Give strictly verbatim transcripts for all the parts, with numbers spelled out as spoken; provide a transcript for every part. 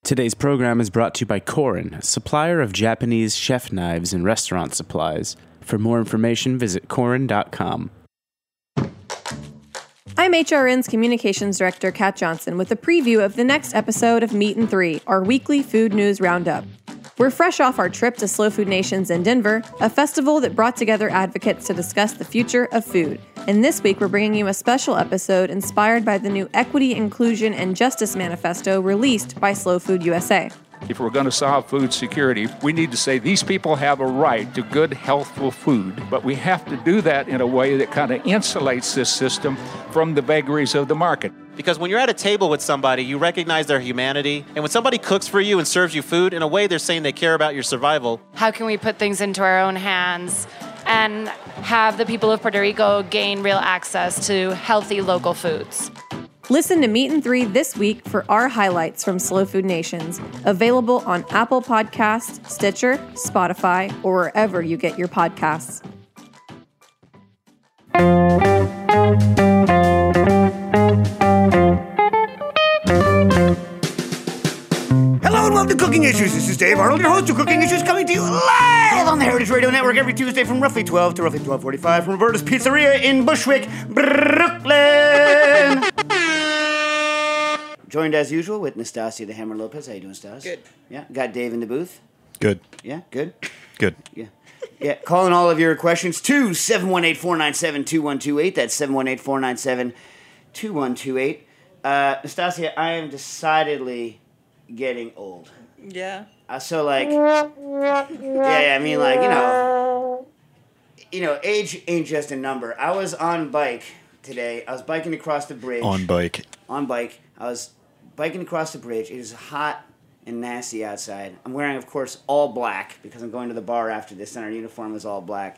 Today's program is brought to you by Korin, a supplier of Japanese chef knives and restaurant supplies. For more information, visit korin dot com. I'm H R N's Communications Director, Kat Johnson, with a preview of the next episode of Meat and Three, our weekly food news roundup. We're fresh off our trip to Slow Food Nations in Denver, a festival that brought together advocates to discuss the future of food. And this week, we're bringing you a special episode inspired by the new Equity, Inclusion, and Justice Manifesto released by Slow Food U S A. If we're going to solve food security, we need to say these people have a right to good, healthful food, but we have to do that in a way that kind of insulates this system from the vagaries of the market. Because when you're at a table with somebody, you recognize their humanity. And when somebody cooks for you and serves you food, in a way they're saying they care about your survival. How can we put things into our own hands and have the people of Puerto Rico gain real access to healthy local foods? Listen to Meat and Three this week for our highlights from Slow Food Nations, available on Apple Podcasts, Stitcher, Spotify, or wherever you get your podcasts. Hello and welcome to Cooking Issues. This is Dave Arnold, your host of Cooking Issues, coming to you live on the Heritage Radio Network every Tuesday from roughly twelve to roughly twelve forty-five from Roberta's Pizzeria in Bushwick, Brooklyn. Joined as usual with Nastasia the Hammer Lopez. How you doing, Stas? Good. Yeah. Got Dave in the booth. Good. Yeah. Good. Good. Yeah. Yeah. Calling all of your questions to seven one eight, four nine seven, two one two eight. That's seven one eight, four nine seven, two one two eight. Uh, Nastasia, I am decidedly getting old. Yeah. Uh, so like, yeah, yeah, I mean like, you know, you know, age ain't just a number. I was on bike today. I was biking across the bridge. On bike. On bike. I was biking across the bridge. It is hot and nasty outside. I'm wearing, of course, all black because I'm going to the bar after this, and our uniform is all black.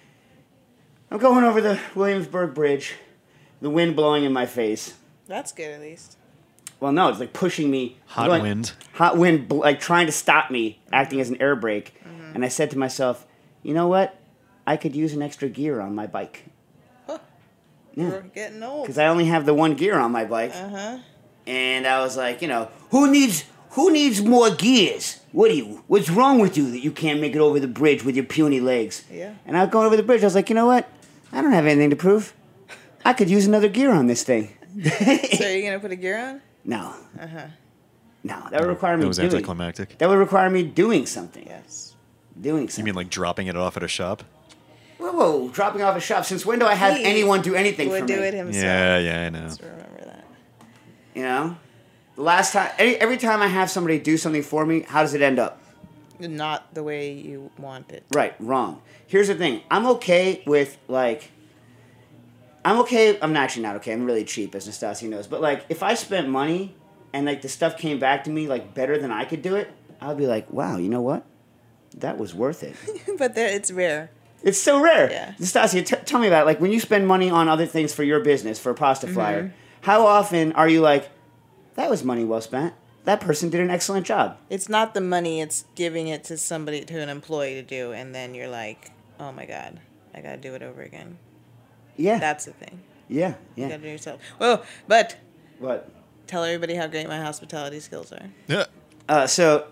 I'm going over the Williamsburg Bridge, the wind blowing in my face. That's good, at least. Well, no, it's like pushing me. Hot going, wind. Hot wind, like trying to stop me, acting as an air brake. Mm-hmm. And I said to myself, you know what? I could use an extra gear on my bike. Huh. Yeah. You're getting old. Because I only have the one gear on my bike. Uh-huh. And I was like, you know, who needs who needs more gears? What do you? What's wrong with you that you can't make it over the bridge with your puny legs? Yeah. And I was going over the bridge. I was like, you know what? I don't have anything to prove. I could use another gear on this thing. So are you going to put a gear on? No. Uh-huh. No, that would require me That was doing... anticlimactic. That would require me doing something. Yes. Doing something. You mean like dropping it off at a shop? Whoa, whoa, dropping off a shop. Since when do I have He anyone do anything would for do me? it himself. Yeah, yeah, I know. Let's remember that. You know? The last time... Every, every time I have somebody do something for me, how does it end up? Not the way you want it. Right, wrong. Here's the thing. I'm okay with, like... I'm okay... I'm actually not okay. I'm really cheap, as Nastasia knows. But, like, if I spent money and, like, the stuff came back to me, like, better than I could do it, I'd be like, wow, you know what? That was worth it. But there, it's rare. It's so rare. Yeah. Nastasia, t- tell me about it. Like, when you spend money on other things for your business, for a pasta flyer, mm-hmm. how often are you like, that was money well spent? That person did an excellent job. It's not the money, it's giving it to somebody, to an employee to do, and then you're like, oh my God, I gotta do it over again. Yeah. That's the thing. Yeah, yeah. You gotta do it yourself. Well, but... What? Tell everybody how great my hospitality skills are. Yeah. Uh, so,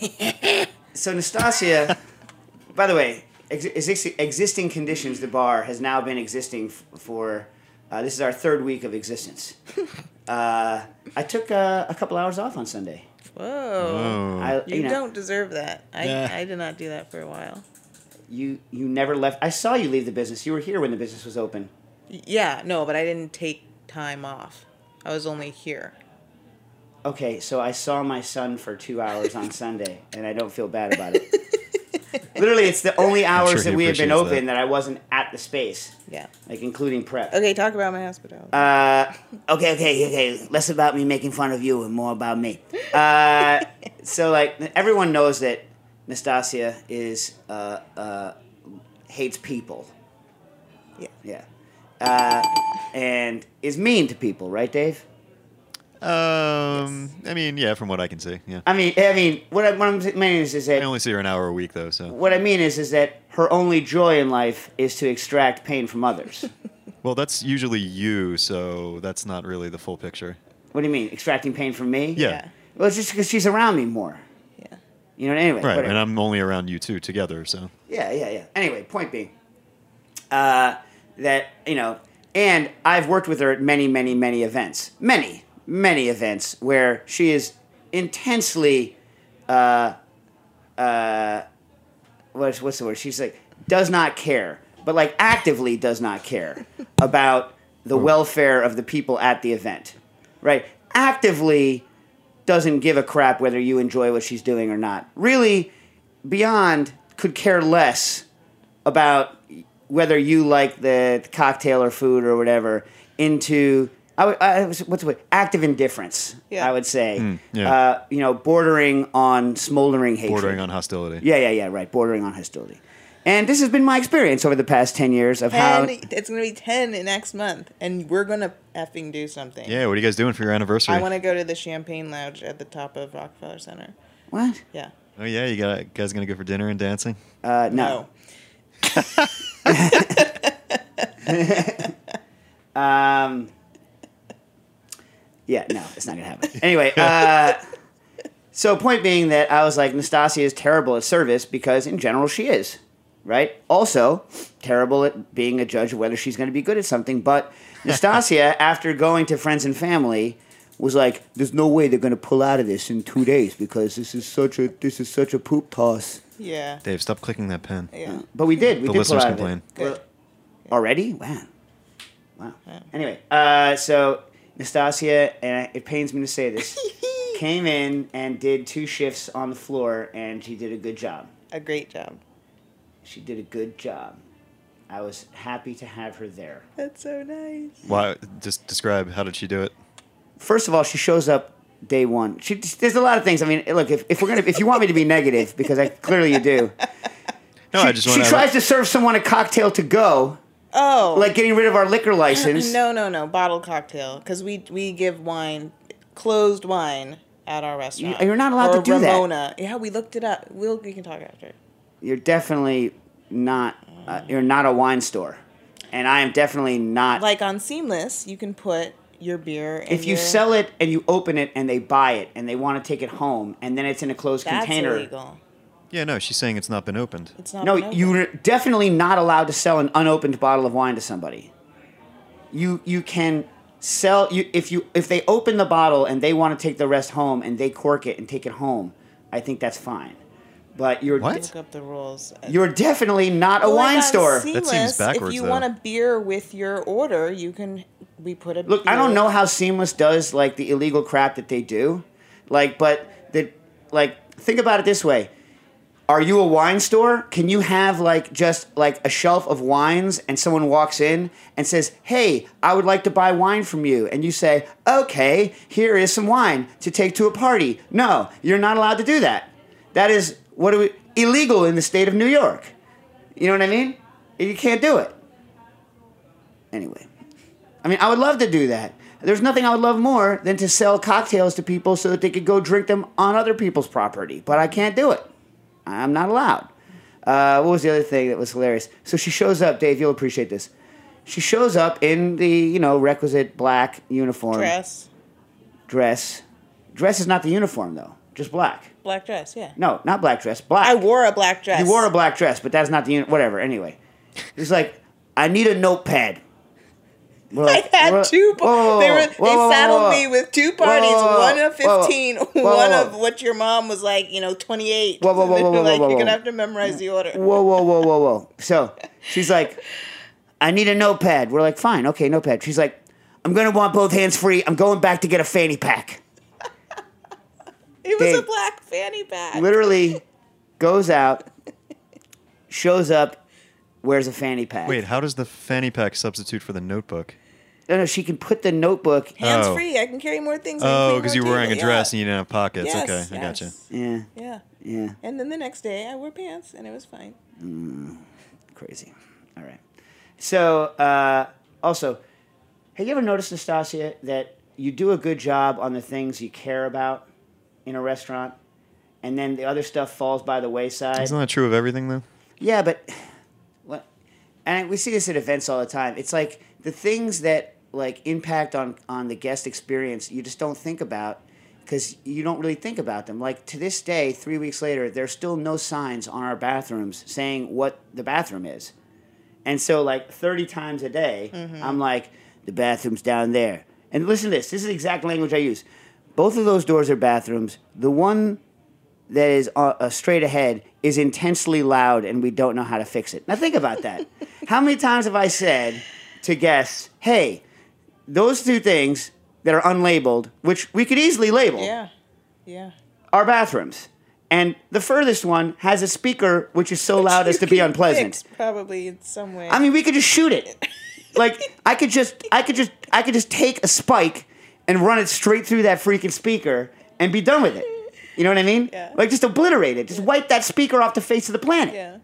so Nastasia, by the way, ex- ex- existing conditions, the bar has now been existing f- for, uh, this is our third week of existence. uh, I took uh, a couple hours off on Sunday. Whoa. Oh. I, You, you know, don't deserve that. I, Yeah. I did not do that for a while. You, you never left. I saw you leave the business. You were here when the business was open. Y- Yeah, no, but I didn't take time off. I was only here. Okay, so I saw my son for two hours on Sunday, and I don't feel bad about it. Literally, it's the only hours sure that he we have been appreciates open that. that I wasn't at the space, Yeah. like including prep. Okay, talk about my hospitality. Uh, okay, okay, okay. Less about me making fun of you and more about me. Uh, so, like, everyone knows that Nastasia is uh, uh, hates people. Yeah. Yeah. Uh, and is mean to people, right, Dave? Um, I mean, yeah, from what I can see, yeah. I mean, I mean, what, I, what I'm meaning is, is that I only see her an hour a week, though, so. what I mean is, is that her only joy in life is to extract pain from others. Well, that's usually you, so that's not really the full picture. What do you mean, extracting pain from me? Yeah. Yeah. Well, it's just because she's around me more. Yeah. You know. Anyway. Right, whatever. and I'm only around you two together, so. Yeah, yeah, yeah. Anyway, point being, uh, that you know, and I've worked with her at many, many, many events, many, many events where she is intensely, uh, uh, what's what's the word? She's like does not care, but like actively does not care about the welfare of the people at the event, right? Actively doesn't give a crap whether you enjoy what she's doing or not. Really, beyond could care less about whether you like the cocktail or food or whatever. Into I, would- I was what's the word? Active indifference. Yeah. I would say, Mm, yeah. uh, you know, bordering on smoldering hatred. Bordering on hostility. Yeah, yeah, yeah. Right, bordering on hostility. And this has been my experience over the past ten years of how. ten, it's going to be ten in next month, and we're going to effing do something. Yeah, what are you guys doing for your anniversary? I want to go to the Champagne Lounge at the top of Rockefeller Center. What? Yeah. Oh yeah, you got you guys gonna go for dinner and dancing? Uh, no. um. Yeah, no, it's not gonna happen. Anyway, uh, so point being that I was like, Nastasia is terrible at service because in general she is, right? Also, terrible at being a judge of whether she's going to be good at something. But Nastasia, after going to friends and family, was like, "There's no way they're going to pull out of this in two days because this is such a this is such a poop toss." Yeah. Dave, stop clicking that pen. Yeah. But we did. We The did pull listeners out of complain. it. Good. Already? Wow. Wow. Anyway, uh, so Nastasia, and it pains me to say this, came in and did two shifts on the floor, and she did a good job. A great job. She did a good job. I was happy to have her there. That's so nice. Why? Just describe. How did she do it? First of all, she shows up day one. She, there's a lot of things. I mean, look, if, if we're gonna, if you want me to be negative, because I clearly you do. No, she, I just she want tries to serve someone a cocktail to go, Oh. like getting rid of our liquor license. No, no, no. Bottled cocktail. Because we, we give wine, closed wine, at our restaurant. You- you're not allowed or to do that. Ramona. Yeah, we looked it up. We'll, we can talk after. You're definitely not. Uh, you're not a wine store, and I am definitely not. Like on Seamless, you can put your beer in if you your, sell it and you open it and they buy it and they want to take it home and then it's in a closed that's container. illegal. Yeah, no, she's saying it's not been opened. It's not No, been opened. you're definitely not allowed to sell an unopened bottle of wine to somebody. You you can sell you if you if they open the bottle and they want to take the rest home and they cork it and take it home, I think that's fine. But you're What? Look up the rules. you're definitely not a Well, wine like on store. Seamless, seems backwards, If you though. want a beer with your order, you can. We put a. Look, beer. I don't know how Seamless does like the illegal crap that they do, like, but the like think about it this way: are you a wine store? Can you have like just like a shelf of wines, and someone walks in and says, "Hey, I would like to buy wine from you," and you say, "Okay, here is some wine to take to a party." No, you're not allowed to do that. That is what do we, illegal in the state of New York. You know what I mean? You can't do it. Anyway. I mean, I would love to do that. There's nothing I would love more than to sell cocktails to people so that they could go drink them on other people's property. But I can't do it. I'm not allowed. Uh, what was the other thing that was hilarious? So she shows up, Dave, you'll appreciate this. She shows up in the, you know, requisite black uniform. Dress. Dress. Dress is not the uniform, though. Just black. Black dress, yeah. No, not black dress. Black. I wore a black dress. You wore a black dress, but that's not the uni- whatever. Anyway, he's like, I need a notepad. We're like, I had we're- two. whoa, whoa, they were, whoa, they whoa, whoa, saddled whoa. me with two parties. Whoa, whoa, one of whoa, whoa. fifteen. Whoa, one whoa. of what your mom was like. You know, twenty-eight. Whoa, whoa, whoa, And whoa, they're whoa, like, whoa, you're whoa. gonna have to memorize the order. Whoa, whoa, whoa, whoa, whoa. So she's like, I need a notepad. We're like, fine, okay, notepad. She's like, I'm gonna want both hands free. I'm going back to get a fanny pack. It was Dave, a black fanny pack. Literally goes out, shows up, wears a fanny pack. Wait, how does the fanny pack substitute for the notebook? No, no, she can put the notebook. Hands Oh. free. I can carry more things. I can Oh, clean because more you were wearing a table. dress Yeah. and you didn't have pockets. Yes, okay, I gotcha. yes. Yeah, Yeah. yeah, And then the next day, I wore pants, and it was fine. crazy. All right. So, uh, also, have you ever noticed, Nastasia, that you do a good job on the things you care about in a restaurant, and then the other stuff falls by the wayside? Isn't that true of everything, though? Yeah, but what? And we see this at events all the time. It's like the things that like impact on on the guest experience you just don't think about because you don't really think about them. Like, to this day, three weeks later, there's still no signs on our bathrooms saying what the bathroom is. And so, like, thirty times a day, mm-hmm. I'm like, the bathroom's down there. And listen to this. This is the exact language I use. Both of those doors are bathrooms. The one that is uh, uh, straight ahead is intensely loud, and we don't know how to fix it. Now, think about that. How many times have I said to guests, hey, those two things that are unlabeled, which we could easily label, Yeah, yeah. are bathrooms. And the furthest one has a speaker which is so loud as to be unpleasant. Fix, probably in some way. I mean, we could just shoot it. Like, I could just, I could just, I could just take a spike and run it straight through that freaking speaker and be done with it. You know what I mean? Yeah. Like, just obliterate it. Just Yeah. wipe that speaker off the face of the planet. Yeah.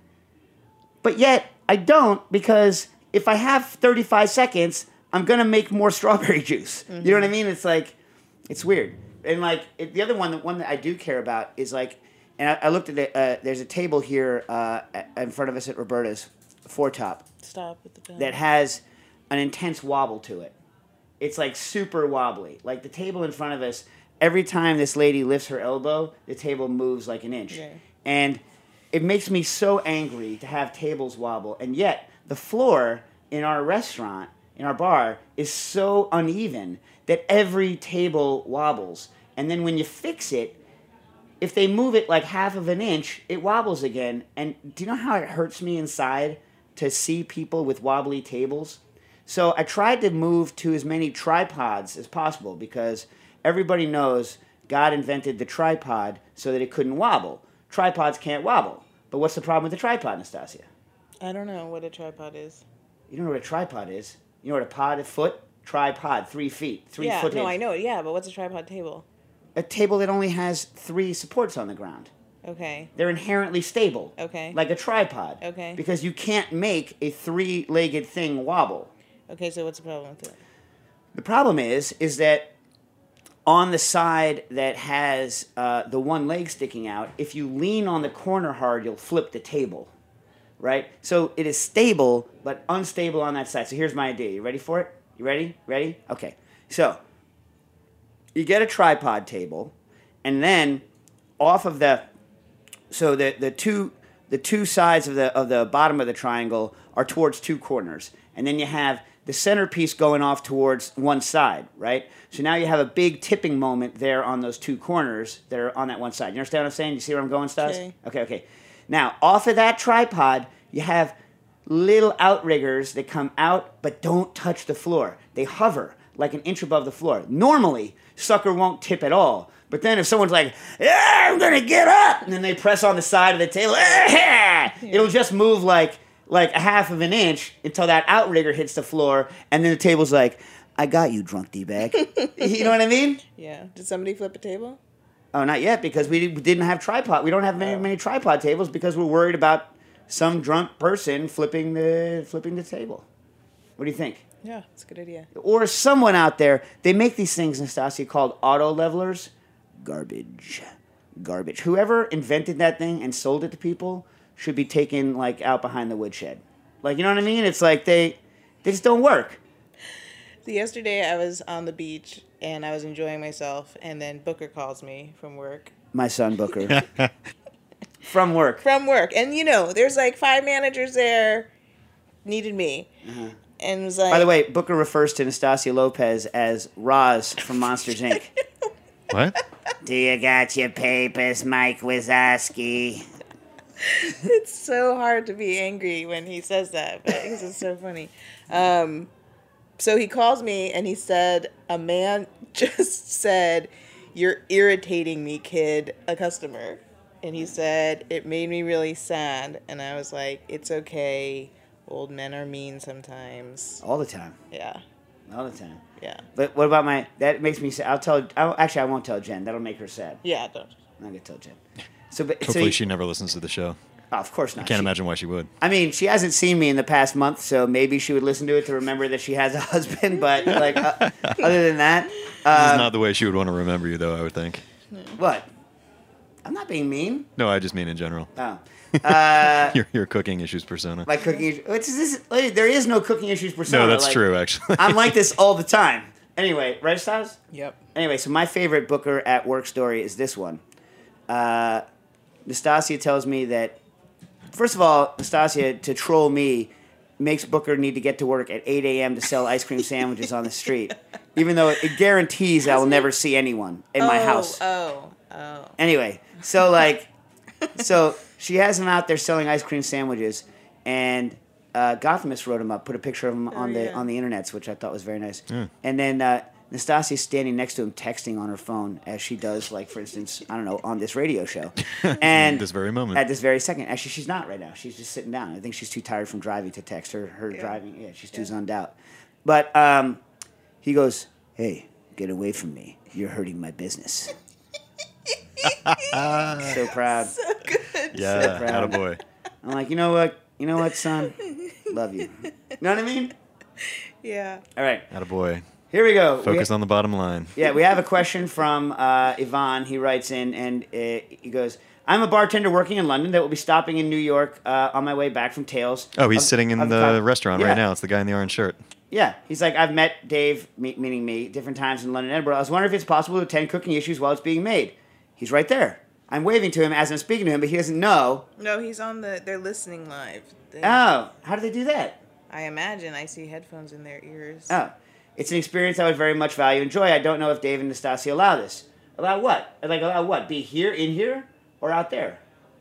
But yet, I don't, because if I have thirty-five seconds, I'm going to make more strawberry juice. Mm-hmm. You know what I mean? It's like, it's weird. And, like, it, the other one, the one that I do care about is, like, and I, I looked at it, uh, there's a table here uh, in front of us at Roberta's, four top, Stop with the pen. that has an intense wobble to it. It's, like, super wobbly. Like, the table in front of us, every time this lady lifts her elbow, the table moves like an inch. Yeah. And it makes me so angry to have tables wobble. And yet, the floor in our restaurant, in our bar, is so uneven that every table wobbles. And then when you fix it, if they move it like half of an inch, it wobbles again. And do you know how it hurts me inside to see people with wobbly tables? So I tried to move to as many tripods as possible, because everybody knows God invented the tripod so that it couldn't wobble. Tripods can't wobble. But what's the problem with the tripod, Nastasia? I don't know what a tripod is. You don't know what a tripod is? You know what a pod, a foot? Tripod, three feet, three yeah, footage. no, I know it. Yeah, but what's a tripod table? A table that only has three supports on the ground. Okay. They're inherently stable. Okay. Like a tripod. Okay. Because you can't make a three-legged thing wobble. Okay, so what's the problem with it? The problem is, is that on the side that has uh, the one leg sticking out, if you lean on the corner hard, you'll flip the table, right? So it is stable, but unstable on that side. So here's my idea. You ready for it? You ready? Ready? Okay. So you get a tripod table, and then off of the, so the the two the two sides of the of the bottom of the triangle are towards two corners, and then you have the centerpiece going off towards one side, right? So now you have a big tipping moment there on those two corners that are on that one side. You understand what I'm saying? You see where I'm going, Stas? Okay. Okay, okay. Now, off of that tripod, you have little outriggers that come out but don't touch the floor. They hover like an inch above the floor. Normally, sucker won't tip at all. But then if someone's like, yeah, I'm going to get up, and then they press on the side of the table, yeah. It'll just move like like a half of an inch until that outrigger hits the floor, and then the table's like, I got you, drunk D-bag. You know what I mean? Yeah. Did somebody flip a table? Oh, not yet, because we didn't have tripod. We don't have many, many tripod tables because we're worried about some drunk person flipping the flipping the table. What do you think? Yeah, it's a good idea. Or someone out there, they make these things, Nastasia, called auto levelers. Garbage. Garbage. Whoever invented that thing and sold it to people should be taken, like, out behind the woodshed. Like, you know what I mean? It's like they, they just don't work. So yesterday I was on the beach and I was enjoying myself, and then Booker calls me from work. My son, Booker. From work. From work. And, you know, there's like five managers there, needed me. Uh-huh. And was like... By the way, Booker refers to Nastasia Lopez as Roz from Monsters, Incorporated. What? Do you got your papers, Mike Wazowski? It's so hard to be angry when he says that, but because it's so funny. Um, so he calls me and he said, a man just said, you're irritating me, kid, a customer. And he said, it made me really sad. And I was like, it's okay. Old men are mean sometimes. All the time. Yeah. All the time. Yeah. But what about my... That makes me sad. I'll tell... I'll, actually, I won't tell Jen. That'll make her sad. Yeah, don't. I'm not going to tell Jen. So, but, Hopefully so, she never listens to the show. Oh, of course not. I can't She- imagine why she would. I mean, she hasn't seen me in the past month, so maybe she would listen to it to remember that she has a husband. But like, uh, other than that, This is uh, not the way she would want to remember you, though, I would think. what? I'm not being mean. No, I just mean in general. Oh, uh, Your, your cooking issues persona. my cooking. Which is this? There is no cooking issues persona. No, that's like, true, actually. I'm like this all the time. Anyway, right, Stas? Yep. Anyway, so my favorite Booker at work story is this one. Uh, Nastasia tells me that, first of all, Nastasia, to troll me, makes Booker need to get to work at eight a.m. to sell ice cream sandwiches on the street, even though it guarantees I will never see anyone in oh, my house. Oh, oh. Anyway, so like, so she has him out there selling ice cream sandwiches, and uh, Gothamist wrote him up, put a picture of him Oh, on the yeah. on the internets, which I thought was very nice. And then uh, Nastasia's standing next to him, texting on her phone, as she does, like for instance, I don't know, on this radio show. And This very moment. At this very second, actually, she's not right now. She's just sitting down. I think she's too tired from driving to text. Her her Yeah. driving, yeah, she's too Yeah. zoned out. But um, he goes, "Hey, get away from me. You're hurting my business." So proud. So good. Yeah, proud. attaboy. I'm like, you know what? You know what, son? Love you. You know what I mean? Yeah. All right, Attaboy. here we go. Focus we, on the bottom line. Yeah, we have a question from uh, Ivan. He writes in, and uh, he goes, "I'm a bartender working in London that will be stopping in New York uh, on my way back from Tales." Oh, he's of- sitting in of the co- restaurant Yeah. right now. It's the guy in the orange shirt. Yeah, he's like, I've met Dave, me, meaning me, different times in London and Edinburgh. I was wondering if it's possible to attend cooking issues while it's being made. He's right there. I'm waving to him as I'm speaking to him, but he doesn't know. No, he's on the. They're listening live. They, Oh, how do they do that? I imagine I see headphones in their ears. Oh, it's an experience I would very much value and enjoy. I don't know if Dave and Nastasia allow this. Allow what? Like, allow what? Be here, in here, or out there?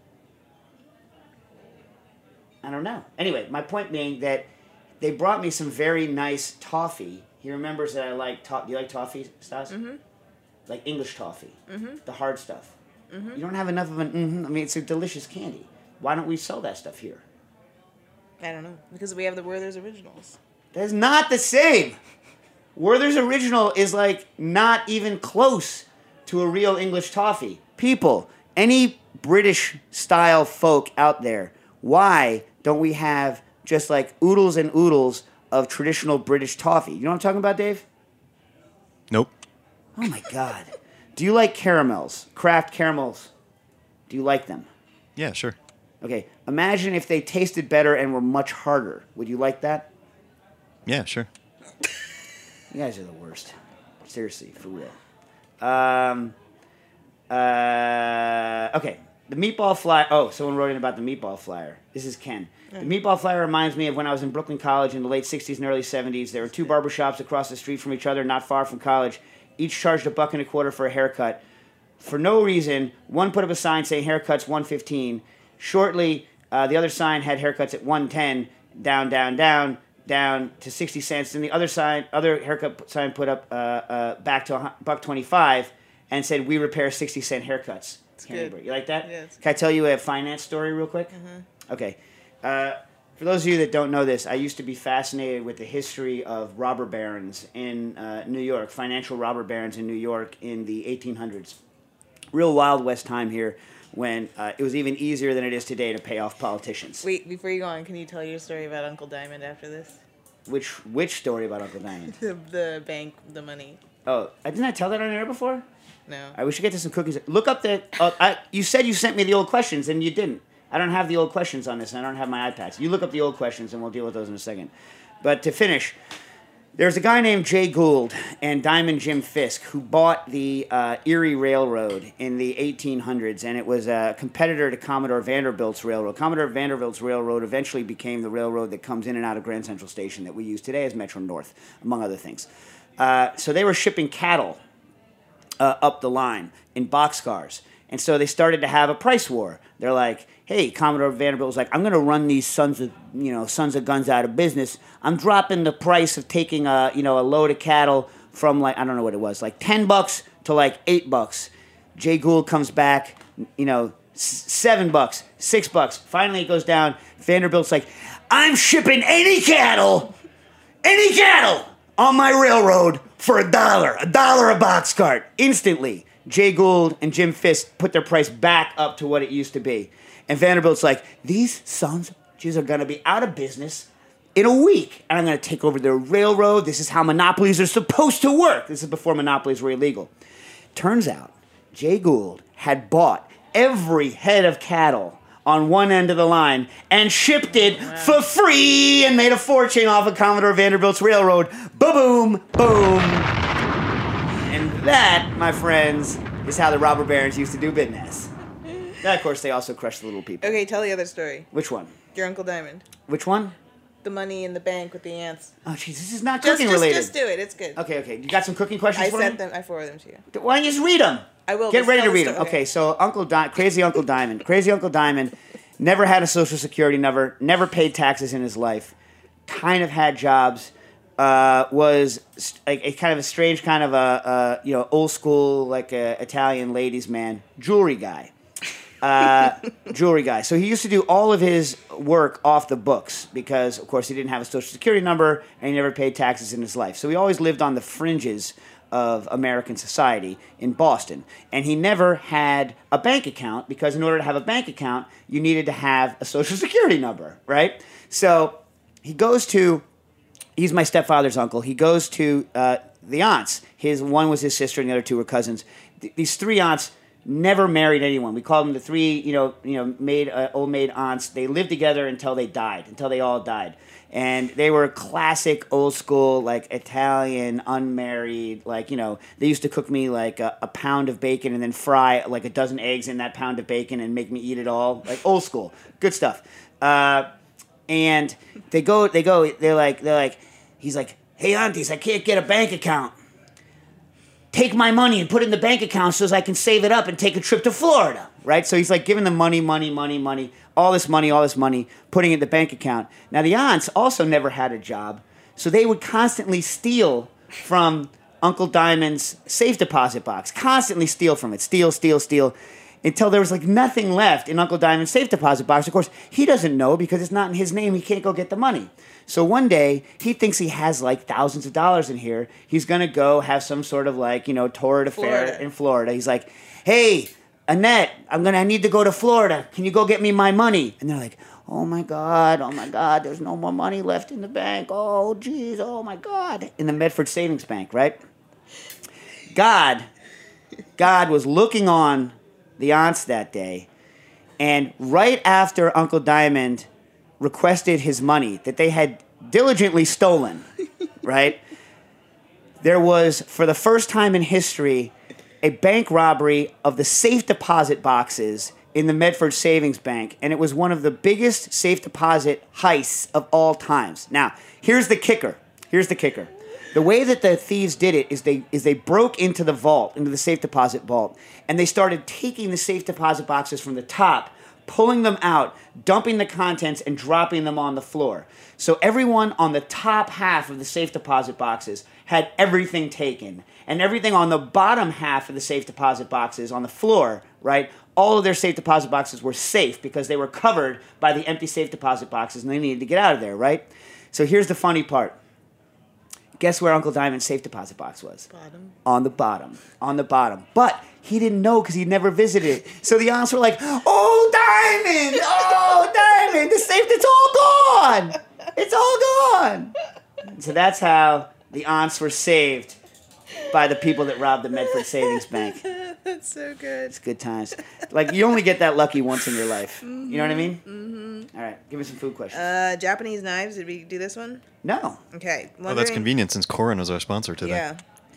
I don't know. Anyway, my point being that they brought me some very nice toffee. He remembers that I like toffee. Do you like toffee, Stas? Mm-hmm. Like English toffee. Mm-hmm. The hard stuff. Mm-hmm. You don't have enough of an mm-hmm. I mean, it's a delicious candy. Why don't we sell that stuff here? I don't know because we have the Werther's Originals. That's not the same. Werther's Original is like not even close to a real English toffee. People, any British style folk out there, why don't we have just like oodles and oodles of traditional British toffee? You know what I'm talking about, Dave? Nope. Oh my God. Do you like caramels? Kraft caramels? Do you like them? Yeah, sure. Okay, imagine if they tasted better and were much harder. Would you like that? Yeah, sure. You guys are the worst. Seriously, for real. Um, uh, okay, the meatball flyer. Oh, someone wrote in about the meatball flyer. This is Ken. The meatball flyer reminds me of when I was in Brooklyn College in the late sixties and early seventies. There were two barbershops across the street from each other, not far from college. Each charged a buck and a quarter for a haircut. For no reason, one put up a sign saying haircuts one fifteen. Shortly, uh, the other sign had haircuts at one ten, down, down, down, down to sixty cents. And the other sign, other haircut sign put up uh, uh, back to a buck twenty-five and said, "We repair sixty cent haircuts." Can't good. remember. You like that? Yeah, it's Can I tell you a finance story real quick? Mm-hmm. Okay. Uh, for those of you that don't know this, I used to be fascinated with the history of robber barons in uh, New York, financial robber barons in New York in the eighteen hundreds. Real Wild West time here, when uh, it was even easier than it is today to pay off politicians. Wait, before you go on, can you tell your story about Uncle Diamond after this? Which which story about Uncle Diamond? The, the bank, the money. Oh, I didn't I tell that on air before? No. All right, we should get to some cookies. Look up the. Uh, I, you said you sent me the old questions, and you didn't. I don't have the old questions on this, and I don't have my iPads. You look up the old questions, and we'll deal with those in a second. But to finish, there's a guy named Jay Gould and Diamond Jim Fisk who bought the uh, Erie Railroad in the eighteen hundreds, and it was a competitor to Commodore Vanderbilt's railroad. Commodore Vanderbilt's railroad eventually became the railroad that comes in and out of Grand Central Station that we use today as Metro North, among other things. Uh, so they were shipping cattle uh, up the line in boxcars. And so they started to have a price war. They're like, hey, Commodore Vanderbilt was like, I'm going to run these sons of, you know, sons of guns out of business. I'm dropping the price of taking a, you know, a load of cattle from like, I don't know what it was, like ten bucks to like eight bucks. Jay Gould comes back, you know, s- seven bucks, six bucks. Finally it goes down. Vanderbilt's like, I'm shipping any cattle, any cattle on my railroad for a dollar, a dollar a box cart. Instantly, Jay Gould and Jim Fisk put their price back up to what it used to be. And Vanderbilt's like, these sons of bitches are going to be out of business in a week. And I'm going to take over their railroad. This is how monopolies are supposed to work. This is before monopolies were illegal. Turns out, Jay Gould had bought every head of cattle on one end of the line and shipped it wow. for free and made a fortune off of Commodore Vanderbilt's railroad. Ba-boom, boom. That, my friends, is how the robber barons used to do business. Now, of course, they also crushed the little people. Okay, tell the other story. Which one? Your Uncle Diamond. Which one? The money in the bank with the ants. Oh, jeez, this is not Just, cooking just, related. just do it. It's good. Okay, okay. You got some cooking questions I for sent me? them. I forwarded them to you. Why don't you just read them? I will. Get Just ready tell to read the them. sto- Okay, so Uncle Di- Crazy Uncle Diamond. Crazy Uncle Diamond never had a Social Security number, never paid taxes in his life, kind of had jobs, uh, was st- like a kind of a strange kind of a, a you know old school like a Italian ladies man, jewelry guy. Uh, jewelry guy. So he used to do all of his work off the books because, of course, he didn't have a Social Security number and he never paid taxes in his life. So he always lived on the fringes of American society in Boston. And he never had a bank account because in order to have a bank account, you needed to have a Social Security number, right? So he goes to, he's my stepfather's uncle. He goes to uh, the aunts. His one was his sister and the other two were cousins. Th- these three aunts never married anyone. We call them the three, you know, you know, maid, uh, old maid aunts. They lived together until they died, until they all died. And they were classic, old school, like Italian, unmarried. Like, you know, they used to cook me like a, a pound of bacon and then fry like a dozen eggs in that pound of bacon and make me eat it all. Like old school, good stuff. Uh, and they go, they go, they're like, they're like, he's like, hey aunties, I can't get a bank account. Take my money and put it in the bank account so as I can save it up and take a trip to Florida, right? So he's like giving them money, money, money, money, all this money, all this money, putting it in the bank account. Now the aunts also never had a job, so they would constantly steal from Uncle Diamond's safe deposit box, constantly steal from it, steal, steal, steal, until there was like nothing left in Uncle Diamond's safe deposit box. Of course, he doesn't know because it's not in his name. He can't go get the money. So one day, he thinks he has like thousands of dollars in here. He's going to go have some sort of like, you know, torrid affair Florida. in Florida. He's like, hey, Annette, I'm going to, I need to go to Florida. Can you go get me my money? And they're like, oh my God, oh my God, there's no more money left in the bank. Oh, geez, oh my God. In the Medford Savings Bank, right? God, God was looking on the aunts that day. And right after Uncle Diamond requested his money that they had diligently stolen, right? There was, for the first time in history, a bank robbery of the safe deposit boxes in the Medford Savings Bank, and it was one of the biggest safe deposit heists of all times. Now, here's the kicker. Here's the kicker. The way that the thieves did it is they is they broke into the vault, into the safe deposit vault, and they started taking the safe deposit boxes from the top, pulling them out, dumping the contents, and dropping them on the floor. So everyone on the top half of the safe deposit boxes had everything taken. And everything on the bottom half of the safe deposit boxes on the floor, right, all of their safe deposit boxes were safe because they were covered by the empty safe deposit boxes and they needed to get out of there, right? So here's the funny part. Guess where Uncle Diamond's safe deposit box was? Bottom. On the bottom. On the bottom. But he didn't know because he'd never visited it. So the aunts were like, oh, Diamond! Oh, Diamond! The safe, it's all gone! It's all gone! So that's how the aunts were saved by the people that robbed the Medford Savings Bank. That's so good. It's good times. Like, you only get that lucky once in your life. You know what I mean? Mm-hmm. All right, give me some food questions. Uh, Japanese knives. Did we do this one? No. Okay. Oh, that's wondering- convenient since Corin was our sponsor today. Yeah.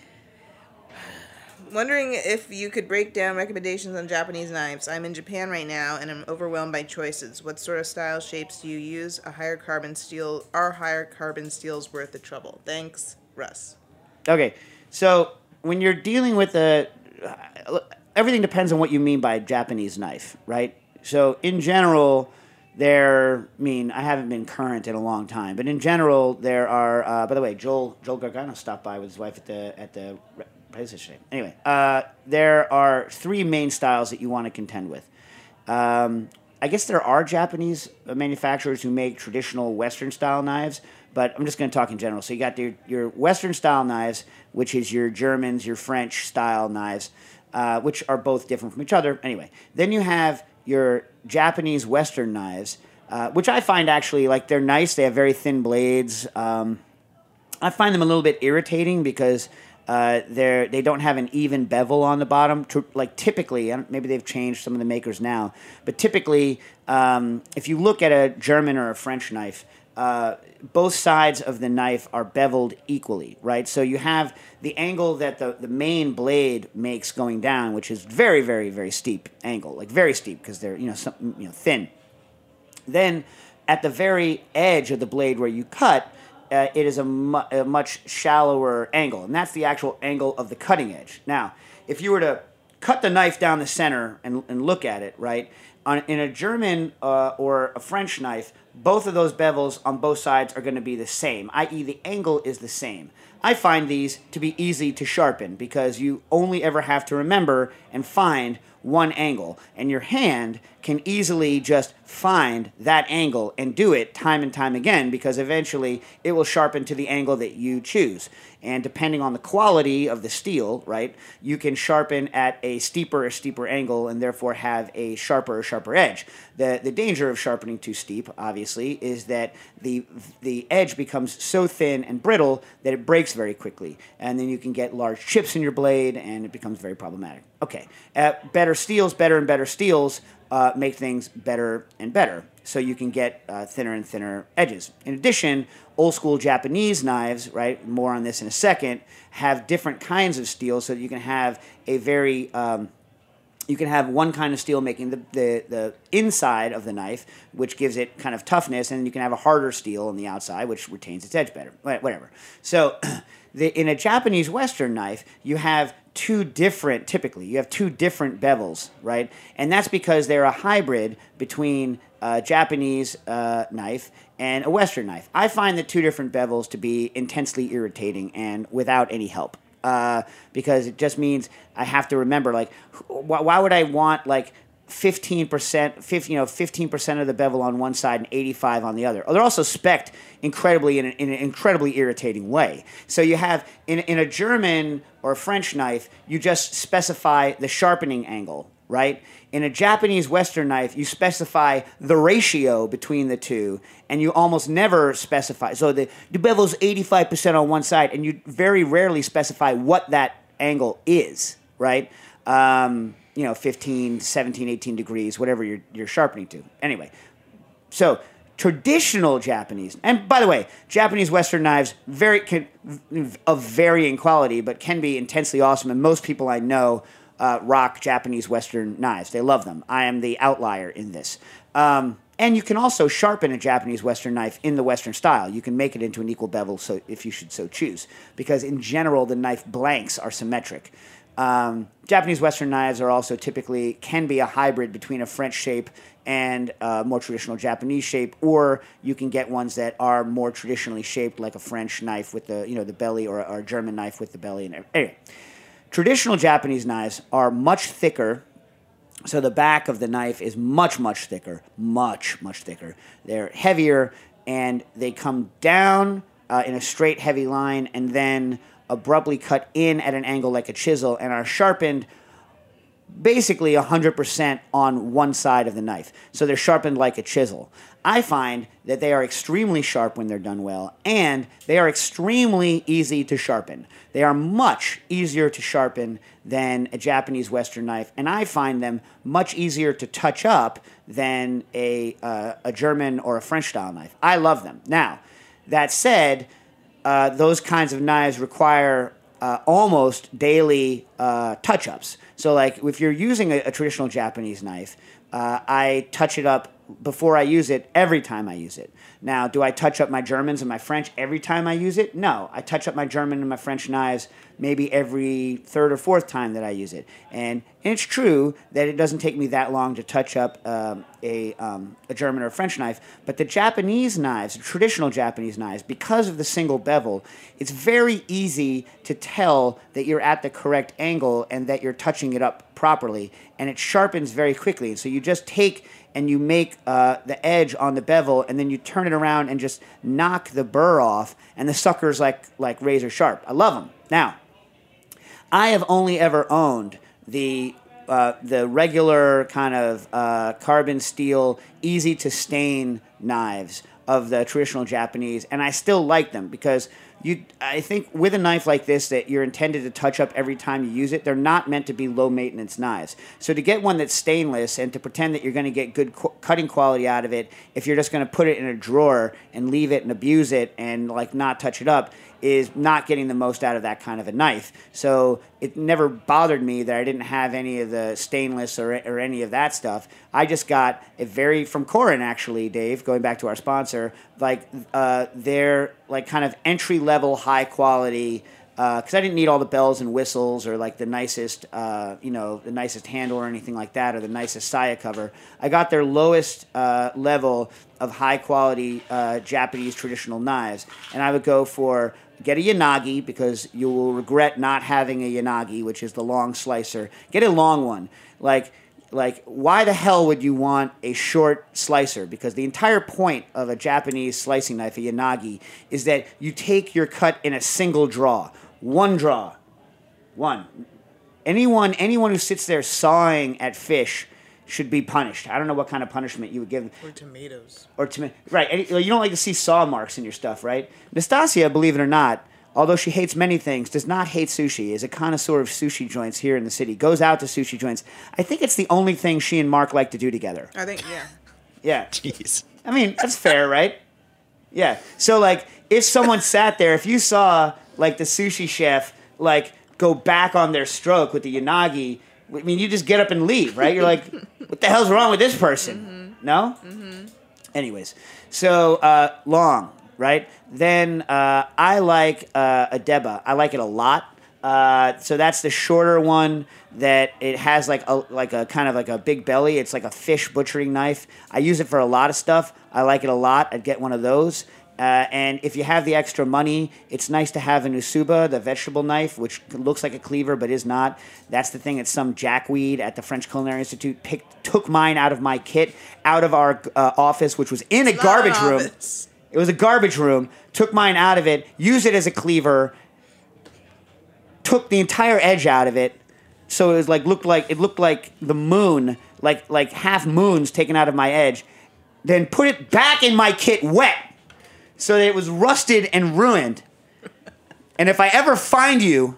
Wondering if you could break down recommendations on Japanese knives. I'm in Japan right now and I'm overwhelmed by choices. What sort of style shapes do you use? A higher carbon steel, are higher carbon steels worth the trouble? Thanks, Russ. Okay, so when you're dealing with a, everything depends on what you mean by Japanese knife, right? So in general, there, I mean, I haven't been current in a long time, but in general, there are. Uh, by the way, Joel Joel Gargano stopped by with his wife at the at the radio station. Anyway, uh, there are three main styles that you want to contend with. Um, I guess there are Japanese manufacturers who make traditional Western style knives, but I'm just going to talk in general. So you got your, your Western style knives, which is your Germans, your French style knives, uh, which are both different from each other. Anyway, then you have your Japanese Western knives, uh, which I find actually, like, they're nice. They have very thin blades. Um, I find them a little bit irritating because uh, they're they don't have an even bevel on the bottom. To, like typically, I don't- maybe they've changed some of the makers now, but typically, um, if you look at a German or a French knife, uh, both sides of the knife are beveled equally, right? So you have the angle that the, the main blade makes going down, which is very, very, very steep angle, like very steep because they're you know some, you know thin. Then at the very edge of the blade where you cut, uh, it is a, mu- a much shallower angle, and that's the actual angle of the cutting edge. Now, if you were to cut the knife down the center and, and look at it, right, on, in a German uh, or a French knife, both of those bevels on both sides are going to be the same, that is the angle is the same. I find these to be easy to sharpen because you only ever have to remember and find one angle, and your hand can easily just find that angle and do it time and time again because eventually it will sharpen to the angle that you choose. And depending on the quality of the steel, right, you can sharpen at a steeper or steeper angle and therefore have a sharper or sharper edge. The the danger of sharpening too steep, obviously, is that the the edge becomes so thin and brittle that it breaks very quickly. And then you can get large chips in your blade and it becomes very problematic. Okay, uh, better steels, better and better steels uh, make things better and better. So you can get uh, thinner and thinner edges. In addition, old school Japanese knives, right, more on this in a second, have different kinds of steel so that you can have a very, um, you can have one kind of steel making the, the, the inside of the knife, which gives it kind of toughness, and you can have a harder steel on the outside, which retains its edge better, whatever. So the, in a Japanese Western knife, you have two different, typically, you have two different bevels, right? And that's because they're a hybrid between a Japanese uh, knife and a Western knife. I find the two different bevels to be intensely irritating and without any help. Uh, because it just means I have to remember, like, why, why would I want, like, fifteen percent, fifty, you know, fifteen percent of the bevel on one side and eighty-five on the other? Oh, they're also spec'd incredibly in an, in an incredibly irritating way. So you have, in, in a German or a French knife, you just specify the sharpening angle, right? In a Japanese Western knife, you specify the ratio between the two, and you almost never specify. So the, the bevel's eighty-five percent on one side, and you very rarely specify what that angle is, right? Um, you know, fifteen, seventeen, eighteen degrees, whatever you're, you're sharpening to. Anyway, so traditional Japanese, and by the way, Japanese Western knives, very can, of varying quality, but can be intensely awesome, and most people I know Uh, rock Japanese Western knives. They love them. I am the outlier in this. Um, and you can also sharpen a Japanese Western knife in the Western style. You can make it into an equal bevel so if you should so choose. Because in general, the knife blanks are symmetric. Um, Japanese Western knives are also typically, can be a hybrid between a French shape and a more traditional Japanese shape, or you can get ones that are more traditionally shaped like a French knife with the, you know, the belly, or, or a German knife with the belly. And anyway. Traditional Japanese knives are much thicker, so the back of the knife is much, much thicker, much, much thicker. They're heavier, and they come down uh, in a straight, heavy line, and then abruptly cut in at an angle like a chisel, and are sharpened basically one hundred percent on one side of the knife. So they're sharpened like a chisel. I find that they are extremely sharp when they're done well, and they are extremely easy to sharpen. They are much easier to sharpen than a Japanese Western knife, and I find them much easier to touch up than a, uh, a German or a French-style knife. I love them. Now, that said, uh, those kinds of knives require Uh, almost daily uh, touch-ups. So, like, if you're using a, a traditional Japanese knife, uh, I touch it up before I use it every time I use it. Now, do I touch up my Germans and my French every time I use it? No. I touch up my German and my French knives maybe every third or fourth time that I use it. And, and it's true that it doesn't take me that long to touch up um, a, um, a German or a French knife, but the Japanese knives, the traditional Japanese knives, because of the single bevel, it's very easy to tell that you're at the correct angle and that you're touching it up properly, and it sharpens very quickly. And so you just take and you make uh, the edge on the bevel, and then you turn it around and just knock the burr off, and the sucker's like like razor sharp. I love them. Now, I have only ever owned the uh, the regular kind of uh, carbon steel, easy to stain knives of the traditional Japanese, and I still like them because you, I think with a knife like this that you're intended to touch up every time you use it, they're not meant to be low maintenance knives. So to get one that's stainless and to pretend that you're going to get good qu- cutting quality out of it, if you're just going to put it in a drawer and leave it and abuse it and like not touch it up, is not getting the most out of that kind of a knife. So it never bothered me that I didn't have any of the stainless or, or any of that stuff. I just got a very, from Korin actually, Dave, going back to our sponsor, like uh, their like kind of entry-level, high-quality, because uh, I didn't need all the bells and whistles or like the nicest, uh, you know, the nicest handle or anything like that or the nicest saya cover. I got their lowest uh, level of high-quality uh, Japanese traditional knives, and I would go for get a Yanagi because you will regret not having a Yanagi, which is the long slicer. Get a long one. Like, like why the hell would you want a short slicer? Because the entire point of a Japanese slicing knife, a Yanagi, is that you take your cut in a single draw. One draw. One. Anyone, anyone who sits there sawing at fish should be punished. I don't know what kind of punishment you would give them. Or tomatoes. Or tomato. Right. Any, you don't like to see saw marks in your stuff, right? Nastasia, believe it or not, although she hates many things, does not hate sushi, is a connoisseur of sushi joints here in the city, goes out to sushi joints. I think it's the only thing she and Mark like to do together. I think, yeah. Yeah. Jeez. I mean, that's fair, right? Yeah. So, like, if someone sat there, if you saw, like, the sushi chef, like, go back on their stroke with the Yanagi, I mean, you just get up and leave, right? You're like, what the hell's wrong with this person? Mm-hmm. No? Mm-hmm. Anyways, so uh, long, right? Then uh, I like uh, a Deba. I like it a lot. Uh, so that's the shorter one that it has like a like a kind of like a big belly. It's like a fish butchering knife. I use it for a lot of stuff. I like it a lot. I'd get one of those. Uh, and if you have the extra money, it's nice to have an Usuba, the vegetable knife, which looks like a cleaver but is not. That's the thing that some jackweed at the French Culinary Institute picked, took mine out of my kit, out of our uh, office, which was in a It's garbage not an room. office. It was a garbage room. Took mine out of it, used it as a cleaver, took the entire edge out of it, so it was like looked like it looked like the moon, like like half moons taken out of my edge. Then put it back in my kit wet. So that it was rusted and ruined. And if I ever find you,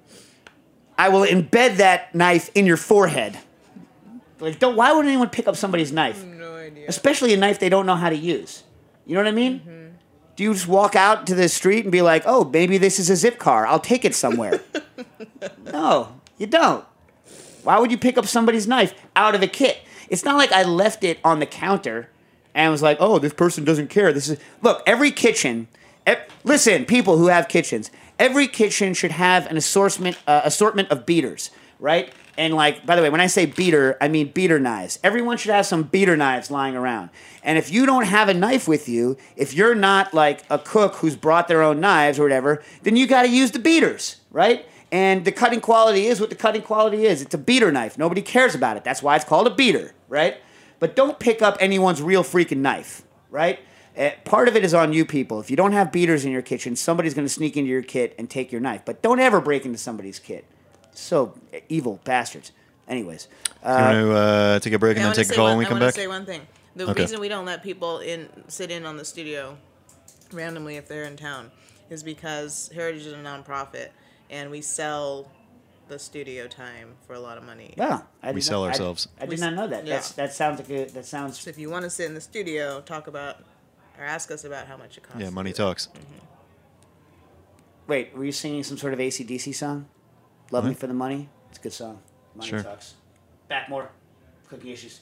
I will embed that knife in your forehead. Like, don't. Why would anyone pick up somebody's knife? No idea. Especially a knife they don't know how to use. You know what I mean? Mm-hmm. Do you just walk out to the street and be like, oh, maybe this is a zip car. I'll take it somewhere. No, you don't. Why would you pick up somebody's knife out of a kit? It's not like I left it on the counter and was like, oh, this person doesn't care. This is look, every kitchen, e- listen, people who have kitchens, every kitchen should have an assortment uh, assortment of beaters, right? And like, by the way, when I say beater, I mean beater knives. Everyone should have some beater knives lying around. And if you don't have a knife with you, if you're not like a cook who's brought their own knives or whatever, then you got to use the beaters, right? And the cutting quality is what the cutting quality is. It's a beater knife. Nobody cares about it. That's why it's called a beater, right? But don't pick up anyone's real freaking knife, right? Uh, part of it is on you people. If you don't have beaters in your kitchen, somebody's going to sneak into your kit and take your knife. But don't ever break into somebody's kit. So evil bastards. Anyways. Uh, you want to uh, take a break Yeah, and I then take a say call one, when we I come wanna back? say one thing. The Okay. reason we don't let people in sit in on the studio randomly if they're in town is because Heritage is a nonprofit and we sell the studio time for a lot of money. Yeah, I We did sell not, ourselves. I, I We did not s- know that. yeah. That's that sounds like a, that sounds. So if you want to sit in the studio, talk about or ask us about how much it costs. Yeah, to money do that. talks. Wait, were you singing some sort of A C D C song? Love Me What? for the Money. It's a good song. Money Sure. talks. Back more. Cooking issues.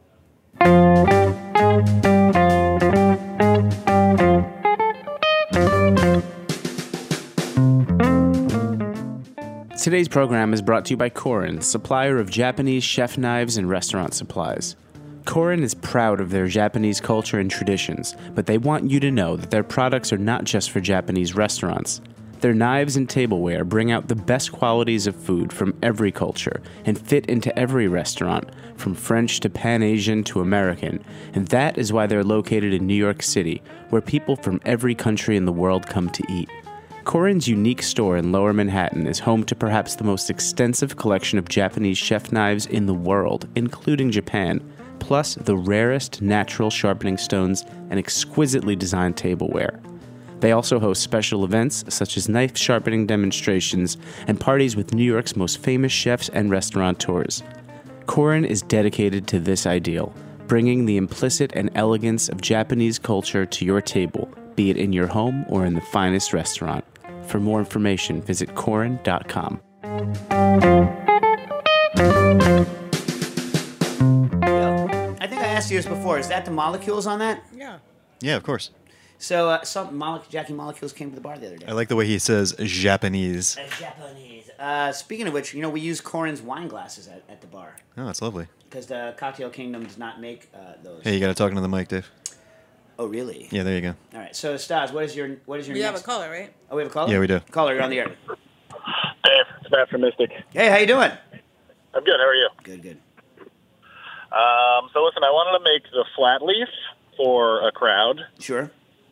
Today's program is brought to you by Korin, supplier of Japanese chef knives and restaurant supplies. Korin is proud of their Japanese culture and traditions, but they want you to know that their products are not just for Japanese restaurants. Their knives and tableware bring out the best qualities of food from every culture and fit into every restaurant, from French to Pan-Asian to American, and that is why they're located in New York City, where people from every country in the world come to eat. Korin's unique store in Lower Manhattan is home to perhaps the most extensive collection of Japanese chef knives in the world, including Japan, plus the rarest natural sharpening stones and exquisitely designed tableware. They also host special events such as knife sharpening demonstrations and parties with New York's most famous chefs and restaurateurs. Korin is dedicated to this ideal, bringing the implicit and elegance of Japanese culture to your table, be it in your home or in the finest restaurant. For more information, visit korin dot com. I think I asked you this before. Is that the molecules on that? Yeah. Yeah, of course. So, uh, some mole- Jackie Molecules came to the bar the other day. I like the way he says Japanese. Uh, Japanese. Uh, speaking of which, you know, we use Korin's wine glasses at, at the bar Oh, that's lovely. because the Cocktail Kingdom does not make uh, those. Hey, you got to talk into the mic, Dave. Oh, really? Yeah, there you go. All right. So, Stas, what is your what is your We have next? a caller, right? Oh, we have a caller. Yeah, we do. Caller, you're on the air. Dave, it's Matt from Mystic. Hey, how you doing? I'm good. How are you? Good, good. Um, so listen, I wanted to make the flat leaf for a crowd, Sure. uh,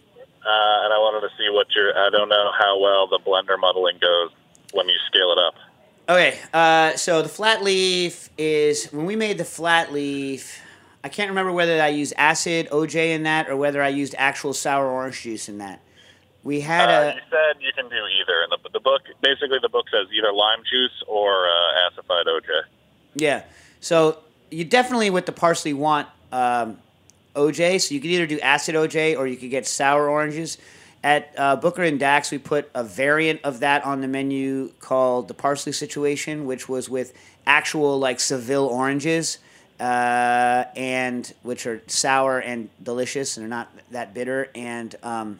and I wanted to see what your. I don't know how well the blender muddling goes when you scale it up. Okay. Uh, so the flat leaf is when we made the flat leaf. I can't remember whether I used acid O J in that or whether I used actual sour orange juice in that. We had Uh, a. you said you can do either, and the, the book basically the book says either lime juice or uh, acidified O J. Yeah. So you definitely with the parsley want um, O J. So you could either do acid O J or you could get sour oranges. At uh, Booker and Dax, we put a variant of that on the menu called the Parsley Situation, which was with actual like Seville oranges, uh, and which are sour and delicious and are not that bitter. And um,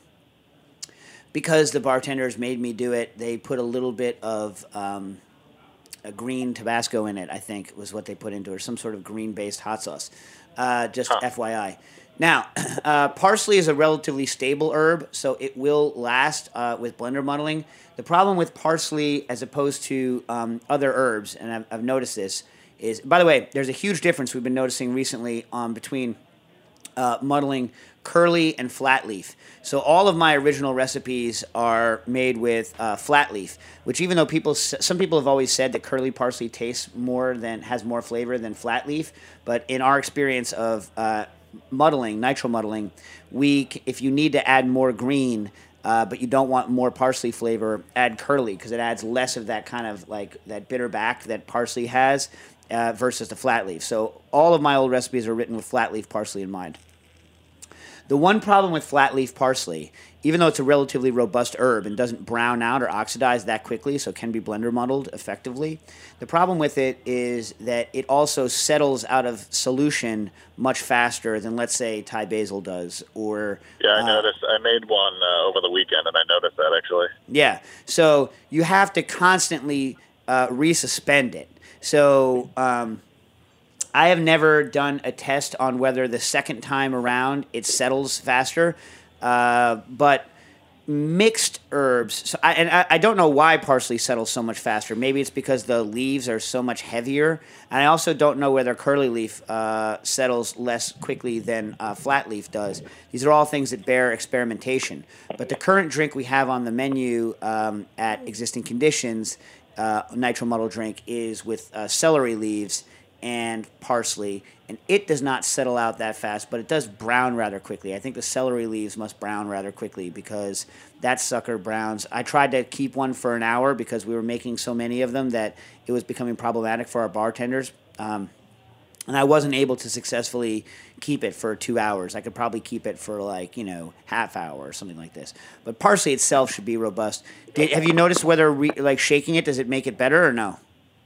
because the bartenders made me do it, they put a little bit of um, a green Tabasco in it, I think was what they put into it, or some sort of green-based hot sauce. Uh, just Huh. F Y I. Now, uh, parsley is a relatively stable herb, so it will last uh, with blender muddling. The problem with parsley, as opposed to um, other herbs, and I've, I've noticed this, is, by the way, there's a huge difference we've been noticing recently um, between uh, muddling curly and flat leaf. So all of my original recipes are made with uh, flat leaf, which even though people, some people have always said that curly parsley tastes more than, has more flavor than flat leaf, but in our experience of uh, muddling, nitro muddling, we, c- if you need to add more green, uh, but you don't want more parsley flavor, add curly because it adds less of that kind of like that bitter back that parsley has uh, versus the flat leaf. So all of my old recipes are written with flat leaf parsley in mind. The one problem with flat leaf parsley, even though it's a relatively robust herb and doesn't brown out or oxidize that quickly, so it can be blender muddled effectively, the problem with it is that it also settles out of solution much faster than, let's say, Thai basil does. Or Yeah, I uh, noticed. I made one uh, over the weekend, and I noticed that actually. Yeah, so you have to constantly uh, resuspend it. So um, I have never done a test on whether the second time around it settles faster, uh, but mixed herbs. So I, and I, I don't know why parsley settles so much faster. Maybe it's because the leaves are so much heavier, and I also don't know whether curly leaf uh, settles less quickly than uh, flat leaf does. These are all things that bear experimentation. But the current drink we have on the menu um, at Existing Conditions, uh, nitro muddle drink, is with uh, celery leaves and parsley, and it does not settle out that fast, but it does brown rather quickly. I think the celery leaves must brown rather quickly because that sucker browns. I tried to keep one for an hour because we were making so many of them that it was becoming problematic for our bartenders, um, and I wasn't able to successfully keep it for two hours. I could probably keep it for like, you know, half hour or something like this. But parsley itself should be robust. Did, have you noticed whether re, like shaking it, does it make it better or no?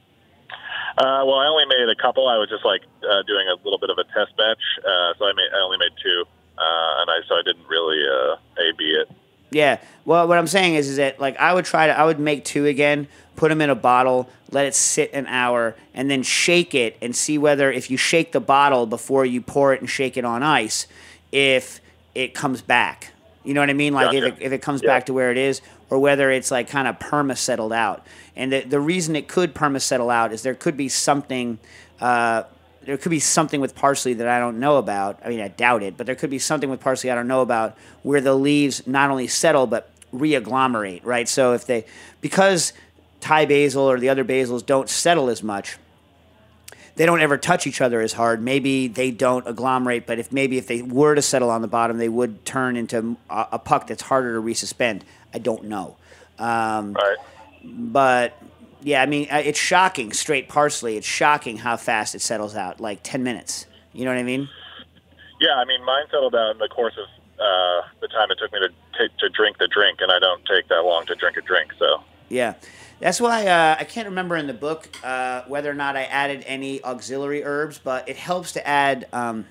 Uh, well, I only made a couple. I was just like uh, doing a little bit of a test batch, uh, so I made I only made two, uh, and I so I didn't really uh, A B it. Yeah. Well, what I'm saying is, is that like I would try to, I would make two again, put them in a bottle, let it sit an hour, and then shake it and see whether if you shake the bottle before you pour it and shake it on ice, if it comes back. You know what I mean? Like if Gotcha. it, if it comes Yeah. back to where it is, or whether it's like kind of perma settled out. And the the reason it could perma settle out is there could be something. Uh, There could be something with parsley that I don't know about. I mean, I doubt it, but there could be something with parsley I don't know about where the leaves not only settle but reagglomerate, right? So if they, because Thai basil or the other basils don't settle as much, they don't ever touch each other as hard. Maybe they don't agglomerate, but if maybe if they were to settle on the bottom, they would turn into a, a puck that's harder to resuspend. I don't know. Um, Right. But yeah, I mean, uh, it's shocking. Straight parsley, it's shocking how fast it settles out. Like ten minutes. You know what I mean? Yeah, I mean, mine settled out in the course of uh, the time it took me to take to drink the drink, and I don't take that long to drink a drink. So Yeah. That's why uh, I can't remember in the book uh, whether or not I added any auxiliary herbs, but it helps to add um,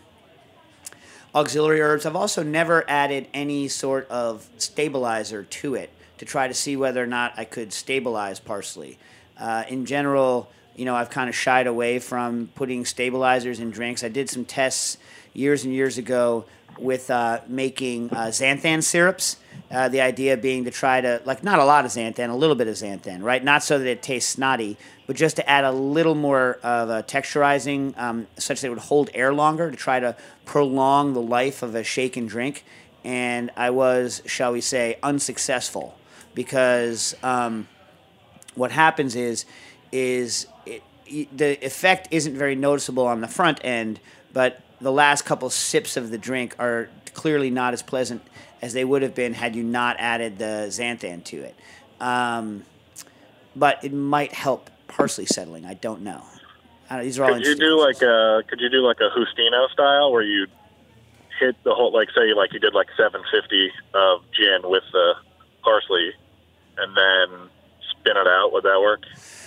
auxiliary herbs. I've also never added any sort of stabilizer to it to try to see whether or not I could stabilize parsley. Uh, in general, you know, I've kind of shied away from putting stabilizers in drinks. I did some tests years and years ago with uh, making uh, xanthan syrups. Uh, the idea being to try to, like, not a lot of xanthan, a little bit of xanthan, right? Not so that it tastes snotty, but just to add a little more of a texturizing, um, such that it would hold air longer, to try to prolong the life of a shaken drink. And I was, shall we say, unsuccessful, because um, what happens is, is it, the effect isn't very noticeable on the front end, but the last couple sips of the drink are clearly not as pleasant as they would have been had you not added the xanthan to it. Um, but it might help parsley settling. I don't know. I don't, these are all could you interesting do questions. like a could you do like a Justino style where you hit the whole, like say like you did like seven fifty of gin with the parsley and then spin it out? Would that work?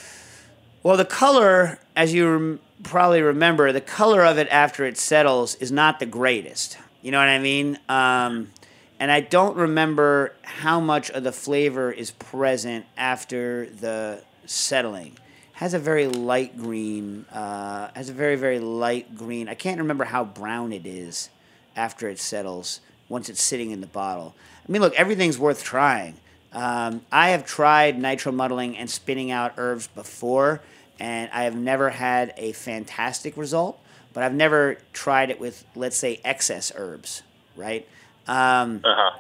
Well, the color, as you rem- probably remember, the color of it after it settles is not the greatest. You know what I mean? Um, and I don't remember how much of the flavor is present after the settling. Has a very light green. Uh, has a very, very light green. I can't remember how brown it is after it settles, once it's sitting in the bottle. I mean, look, everything's worth trying. Um, I have tried nitro muddling and spinning out herbs before, and I have never had a fantastic result, but I've never tried it with, let's say, excess herbs, right? Um, Uh-huh.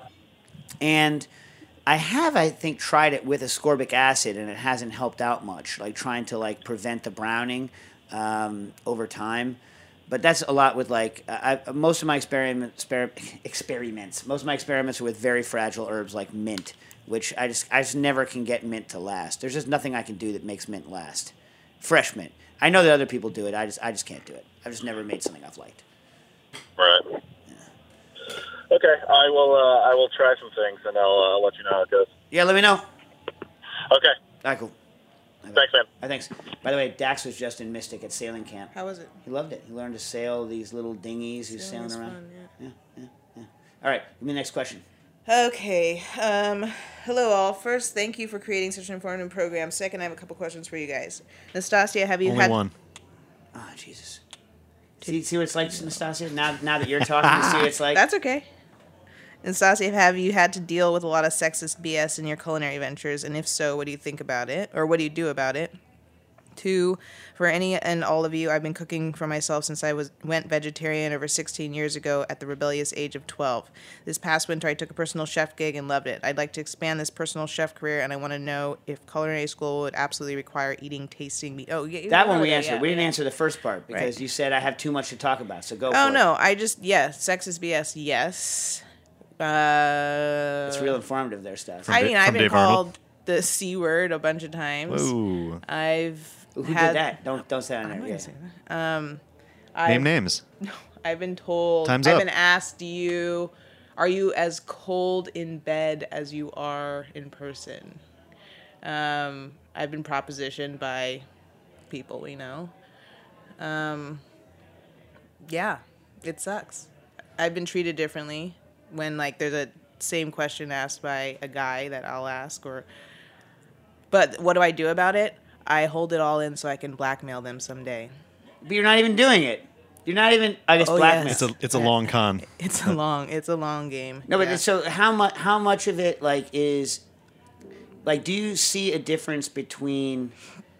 and I have, I think, tried it with ascorbic acid, and it hasn't helped out much, like trying to like prevent the browning um, over time. But that's a lot with like I, most of my experiment, exper- experiments. Most of my experiments are with very fragile herbs like mint, which I just I just never can get mint to last. There's just nothing I can do that makes mint last. Fresh mint. I know that other people do it. I just I just can't do it. I've just never made something I've liked. Right. Okay, I will. Uh, I will try some things, and I'll uh, let you know how it goes. Yeah, let me know. Okay. All right, cool. Thanks, man. I thanks. By the way, Dax was just in Mystic at sailing camp. How was it? He loved it. He learned to sail these little dinghies. He was Sailing sailing is around. fun, yeah, yeah, yeah. All right, give me the next question. Okay. Um, hello, all. First, thank you for creating such an informative program. Second, I have a couple questions for you guys. Nastasia, have you Only had one. Oh, Jesus. See, see what it's like, Nastasia? Now, now that you're talking, you see what it's like? That's okay. Nastasia, have you had to deal with a lot of sexist B S in your culinary ventures? And if so, what do you think about it? Or what do you do about it? Two, for any and all of you, I've been cooking for myself since I was went vegetarian over sixteen years ago at the rebellious age of twelve. This past winter, I took a personal chef gig and loved it. I'd like to expand this personal chef career, and I want to know if culinary school would absolutely require eating, tasting meat. Oh, yeah. That one we yeah, answered. yeah, we didn't yeah. answer the first part because Right. you said I have too much to talk about, so go for Oh, it. no. I just, yeah, sexist B S, yes. Uh, It's real informative there, Stas. I Da- mean, I've from been Dave called Arnold? the C word a bunch of times. Whoa. I've Who had, did that? Don't don't say that on I'm there. not Yeah. gonna say that. Um, Name I've, names. I've been told. Time's I've up. been asked, "Do you, are you as cold in bed as you are in person?" Um, I've been propositioned by people we know. Um, yeah, it sucks. I've been treated differently when like there's a same question asked by a guy that I'll ask, or. But what do I do about it? I hold it all in so I can blackmail them someday. But you're not even doing it. You're not even. I guess Oh, blackmail. yes. It's a it's a long con. It's a long, it's a long game. No, but Yeah. so how much? How much of it like is like? Do you see a difference between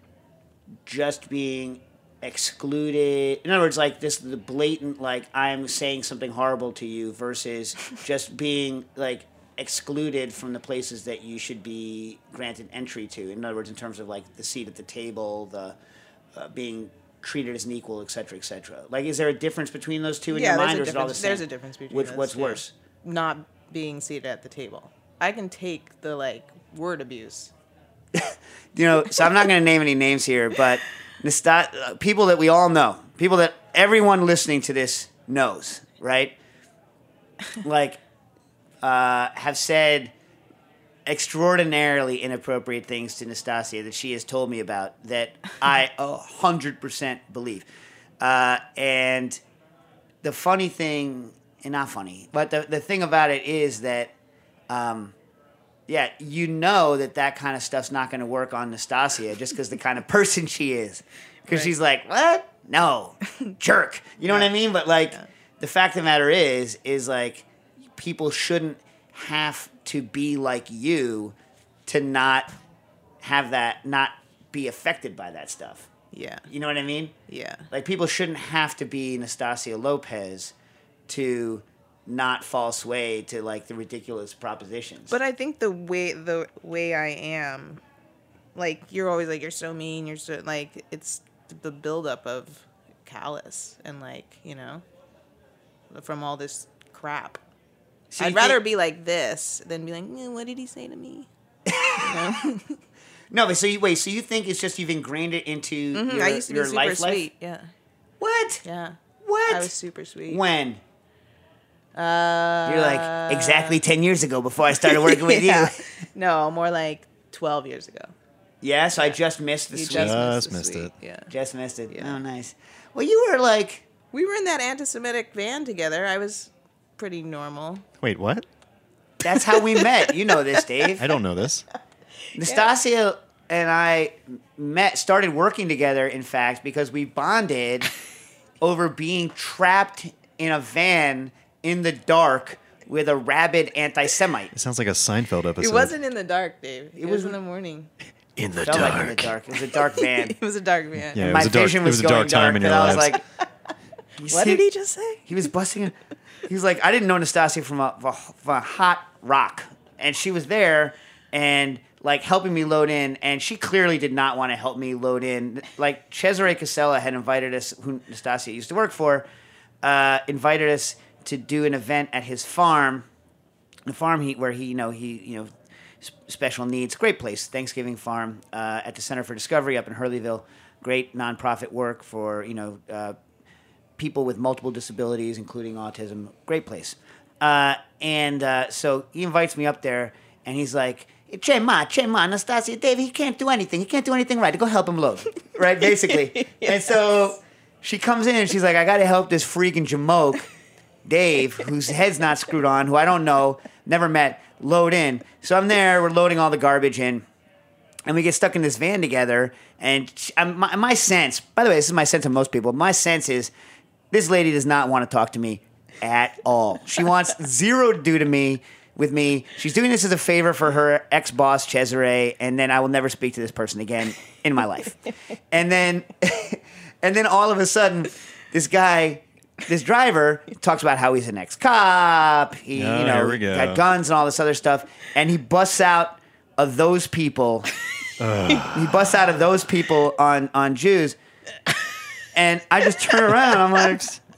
just being excluded? In other words, like this, the blatant like I'm saying something horrible to you versus just being like excluded from the places that you should be granted entry to. In other words, in terms of like the seat at the table, the uh, being treated as an equal, et cetera, et cetera. Like, is there a difference between those two in yeah, your there's mind, a or is it all the difference. same? There's a difference between Which, those what's two. worse? Not being seated at the table. I can take the like word abuse. You know, so I'm not going to name any names here, but Nasta- uh, people that we all know, people that everyone listening to this knows, right? Like, uh, have said extraordinarily inappropriate things to Nastasia that she has told me about that I a hundred percent believe. Uh, and the funny thing, and not funny, but the the thing about it is that, um, yeah, you know that that kind of stuff's not going to work on Nastasia just because the kind of person she is. Because Right. she's like, what? No, jerk. You know Yeah. what I mean? But like, Yeah. the fact of the matter is, is like, people shouldn't have to be like you to not have that, not be affected by that stuff. Yeah. You know what I mean? Yeah. Like, people shouldn't have to be Nastasia Lopez to not fall sway to like the ridiculous propositions. But I think the way the way I am, like you're always like you're so mean, you're so like it's the buildup of callous and like you know from all this crap. So you I'd rather think- be like this than be like, "Eh, what did he say to me? You know? No, but so you wait. So you think it's just you've ingrained it into Mhm, your, I used to be your super life, life? sweet. Yeah, What? yeah. What? I was super sweet. When? Uh, You're like exactly ten years ago before I started working with yeah. you. No, more like twelve years ago. Yeah, so I just missed the You sweet. just Just missed, the missed sweet. Yeah. Just missed it. Yeah. Oh, nice. Well, you were like, We were in that anti-Semitic van together. I was pretty normal. Wait, what? that's how we met. You know this, Dave. I don't know this. Nastasia and I met, started working together, in fact, because we bonded over being trapped in a van in the dark with a rabid anti-Semite. It sounds like a Seinfeld episode. It wasn't in the dark, Dave. It, was- was in the morning. in the Felt like in the dark. It was a dark van. It was a dark van. Yeah, it My was a dark, vision it was, was a going dark time in your and I was lives. like, What did he just say? He was busting. He was like, I didn't know Nastasia from a, from a, from a hot rock, and she was there and like helping me load in, and she clearly did not want to help me load in. Like Cesare Casella had invited us, who Nastasia used to work for, uh, invited us to do an event at his farm, the farm he where he you know he you know s- special needs, great place, Thanksgiving farm uh, at the Center for Discovery up in Hurleyville, great nonprofit work for you know. Uh, people with multiple disabilities, including autism. Great place. Uh, and uh, so he invites me up there, and he's like, Che ma, che ma, Anastasia, Dave, he can't do anything. He can't do anything right. Go help him load. Right, basically. And so she comes in, and she's like, I got to help this freaking jamoke, Dave, whose head's not screwed on, who I don't know, never met, load in. So I'm there. We're loading all the garbage in. And we get stuck in this van together. And she, um, my, my sense, by the way, this is my sense of most people. My sense is this lady does not want to talk to me at all. She wants zero to do to me with me. She's doing this as a favor for her ex-boss, Cesare, and then I will never speak to this person again in my life. And then, and then all of a sudden, this guy, this driver, talks about how he's an ex-cop. He, Oh, you know, here we go. got guns and all this other stuff. And he busts out of those people. He busts out of those people on, on Jews. And I just turn around. I'm like,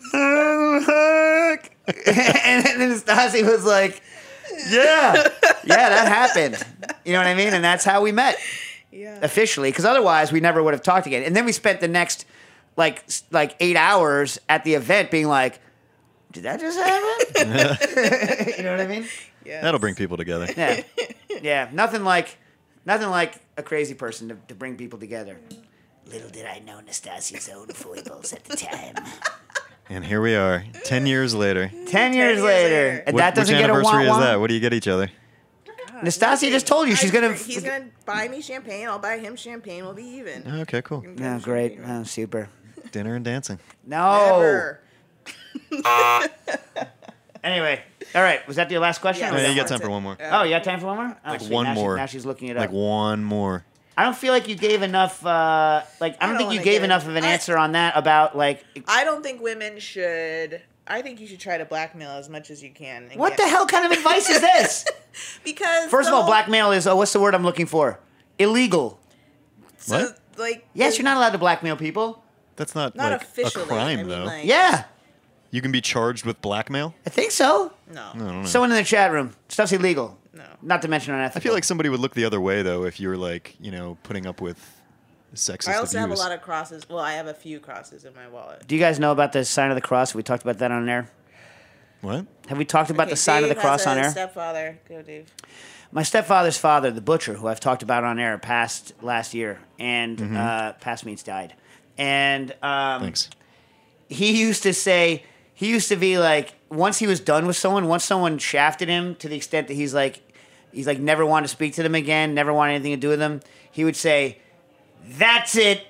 oh, fuck. And then Stasi was like, yeah, yeah, that happened. You know what I mean? And that's how we met Yeah. officially. Because otherwise, we never would have talked again. And then we spent the next like s- like eight hours at the event being like, did that just happen? You know what I mean? Yeah. That'll bring people together. Yeah, yeah. Nothing like nothing like a crazy person to, to bring people together. Little did I know Nastasia's own foibles at the time. And here we are, ten years later. Ten years years later, later. and What- that doesn't which get a anniversary wah-wah. is that? What do you get each other? Nastasia just told you she's gonna. He's gonna buy me champagne. I'll buy him champagne. We'll be even. Okay, cool. No, great. Oh, super. Dinner and dancing. No. Never. Anyway, all right. Was that your last question? Yeah. or Oh, was yeah, that you more? got time for one more. Oh, you got time for one more? Oh, Like sweet. one now she- more. now she's looking it up. Like one more. I don't feel like you gave enough. Uh, like I don't I think don't you wanna gave get- enough of an I- answer on that about like. I don't think women should. I think you should try to blackmail as much as you can. and What get- the hell kind of advice is this? Because First of the all, whole- blackmail is. Oh, what's the word I'm looking for? Illegal. So, What? like, Yes, the- you're not allowed to blackmail people. That's not, Not like officially. a crime I mean, though. like- Yeah, You can be charged with blackmail. I think so. No. I don't know. Someone in the chat room. Stuff's illegal. No. Not to mention I unethical. feel like somebody would look the other way though if you were like, you know, putting up with sexist I also have a abuse. lot of crosses. Well, I have a few crosses in my wallet. Do you guys know about the sign of the cross? We talked about that on air. What? Have we talked about Okay, the sign Dave of the cross has on a air? Stepfather. Go, Dave. My stepfather's father, the butcher, who I've talked about on air, passed last year, and Mm-hmm. uh, past means died. And um, Thanks. he used to say, he used to be like, once he was done with someone, once someone shafted him to the extent that he's like, he's like never wanted to speak to them again, never wanted anything to do with them, he would say, "That's it,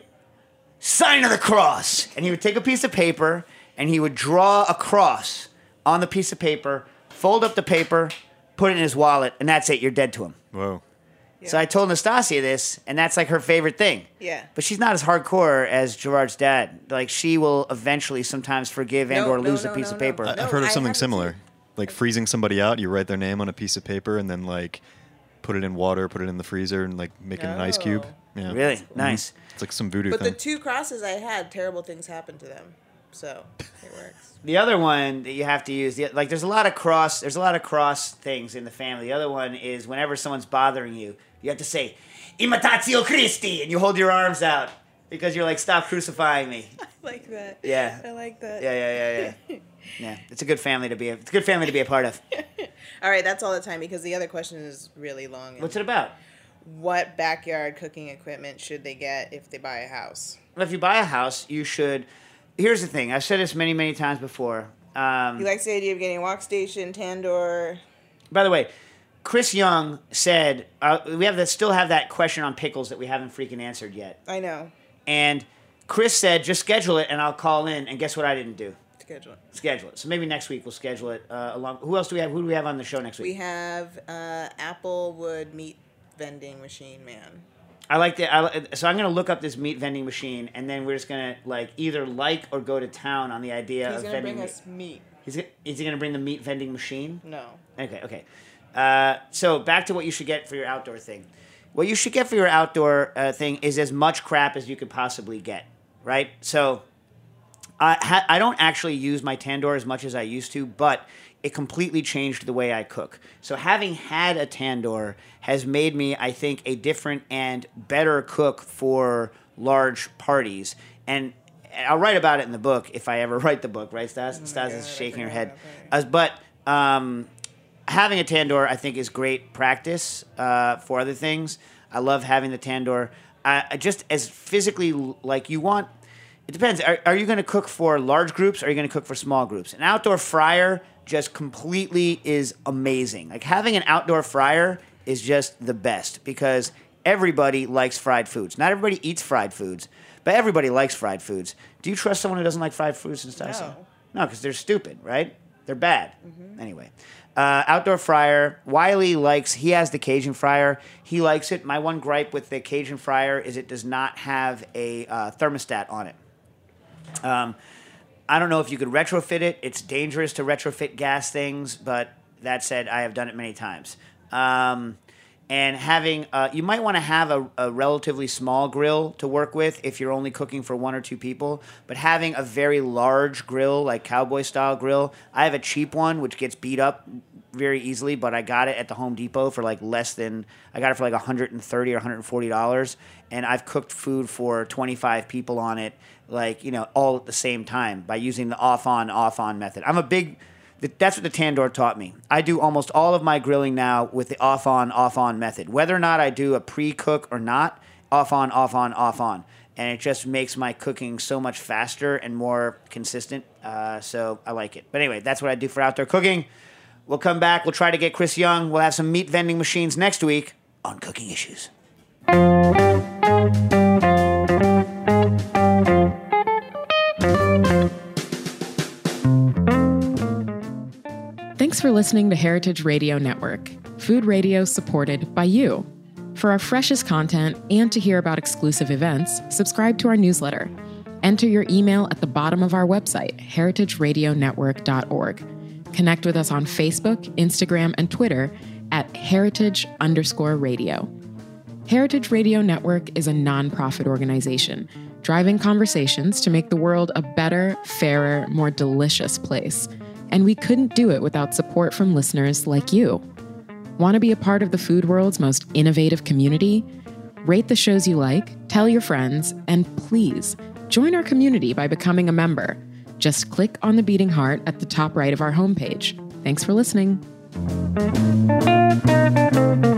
sign of the cross." And he would take a piece of paper and he would draw a cross on the piece of paper, fold up the paper, put it in his wallet, and that's it, you're dead to him. Whoa. So I told Nastasia this, and that's like her favorite thing. Yeah. But she's not as hardcore as Gerard's dad. Like, she will eventually sometimes forgive and No, or no, lose no, a piece no, of no. paper. I- No, I've heard of I something haven't similar. seen- Like freezing somebody out, you write their name on a piece of paper and then like put it in water, put it in the freezer and like make it an ice cube. Oh. Yeah. Really? Nice. It's like some voodoo But the thing. two crosses I had, terrible things happened to them. So it works. The other one that you have to use, the- like, there's a lot of cross. There's a lot of cross things in the family. The other one is whenever someone's bothering you, you have to say, "Imitatio Christi," and you hold your arms out because you're like, "Stop crucifying me." I like that. Yeah. I like that. Yeah, yeah, yeah, yeah. Yeah, it's a good family to be. A, it's a good family to be a part of. All right, that's all the time because the other question is really long. What's it about? What backyard cooking equipment should they get if they buy a house? Well, if you buy a house, you should. Here's the thing. I've said this many, many times before. Um, He likes the idea of getting a wok station, tandoor. By the way, Chris Young said uh, we have to still have that question on pickles that we haven't freaking answered yet. I know. And Chris said, just schedule it and I'll call in. And guess what I didn't do? Schedule it. Schedule it. So maybe next week we'll schedule it. Uh, along. Who else do we have? Who do we have on the show next We week? have uh, Applewood meat vending machine man. I like that. I, so I'm gonna look up this meat vending machine, and then we're just gonna like either like or go to town on the idea He's of gonna vending. bring meat. us meat. He's g- is he gonna bring the meat vending machine? No. Okay, okay. Uh, so back to what you should get for your outdoor thing. What you should get for your outdoor uh, thing is as much crap as you could possibly get, right? So I ha- I don't actually use my tandoor as much as I used to, but it completely changed the way I cook. So having had a tandoor has made me, I think, a different and better cook for large parties. And I'll write about it in the book if I ever write the book, right, Stas? Stas is shaking her head. As but um, having a tandoor, I think, is great practice uh, for other things. I love having the tandoor. I, I just as physically, like you want, it depends. Are, are you going to cook for large groups or are you going to cook for small groups? An outdoor fryer just completely is amazing. Like having an outdoor fryer is just the best because everybody likes fried foods. Not everybody eats fried foods, but everybody likes fried foods. Do you trust someone who doesn't like fried foods and stuff? No. No, because they're stupid, right? They're bad. Anyway, uh, outdoor fryer. Wiley likes, he has the Cajun fryer. He likes it. My one gripe with the Cajun fryer is it does not have a uh, thermostat on it. Um, I don't know if you could retrofit it. It's dangerous to retrofit gas things, but that said, I have done it many times. Um, and having, uh, you might want to have a, a relatively small grill to work with if you're only cooking for one or two people. But having a very large grill, like cowboy style grill, I have a cheap one which gets beat up very easily, but I got it at the Home Depot for like less than, I got it for like one hundred thirty dollars or one hundred forty dollars. And I've cooked food for twenty-five people on it, like, you know, all at the same time by using the off-on, off-on method. I'm a big, that's what the tandoor taught me. I do almost all of my grilling now with the off-on, off-on method. Whether or not I do a pre-cook or not, off-on, off-on, off-on. And it just makes my cooking so much faster and more consistent. Uh, so I like it. But anyway, that's what I do for outdoor cooking. We'll come back. We'll try to get Chris Young. We'll have some meat vending machines next week on Cooking Issues. Thanks for listening to Heritage Radio Network, food radio supported by you. For our freshest content and to hear about exclusive events, subscribe to our newsletter. Enter your email at the bottom of our website, heritage radio network dot org. Connect with us on Facebook, Instagram, and Twitter at heritage underscore radio. Heritage Radio Network is a nonprofit organization driving conversations to make the world a better, fairer, more delicious place. And we couldn't do it without support from listeners like you. Want to be a part of the food world's most innovative community? Rate the shows you like, tell your friends, and please join our community by becoming a member. Just click on the beating heart at the top right of our homepage. Thanks for listening.